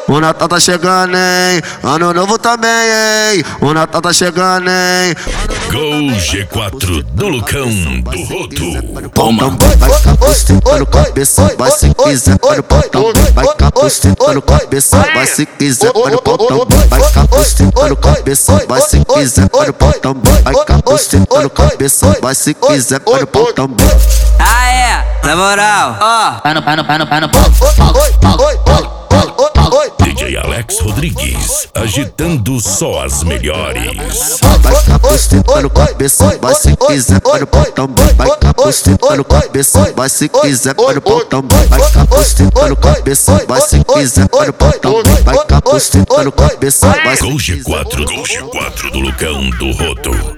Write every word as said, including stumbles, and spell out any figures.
O Natal tá chegando, hein? Ano novo também, hein? O Natal tá chegando, hein? Gol G quatro do Lucão do Roto. Toma. Vai capustando no cabeça, vai se quiser, vai no potão. Vai capustando no cabeça, vai se quiser, vai no potão. Vai capustando no cabeça, vai se quiser, vai no potão. Vai capustando no cabeça, vai se quiser, vai no potão. Ah é, na moral, ó. Vai no, vai no, vai no, vai no, D J Alex Rodrigues, agitando só as melhores. Vai capustando no cabeça, vai se quiser, vai no potão. Vai capustando no cabeça, vai se quiser, vai no potão. Vai capustando no cabeça, vai se quiser, vai no potão. Vai capustando no cabeça, vai se Gol G quatro, Gol G quatro do Lucão do Roto.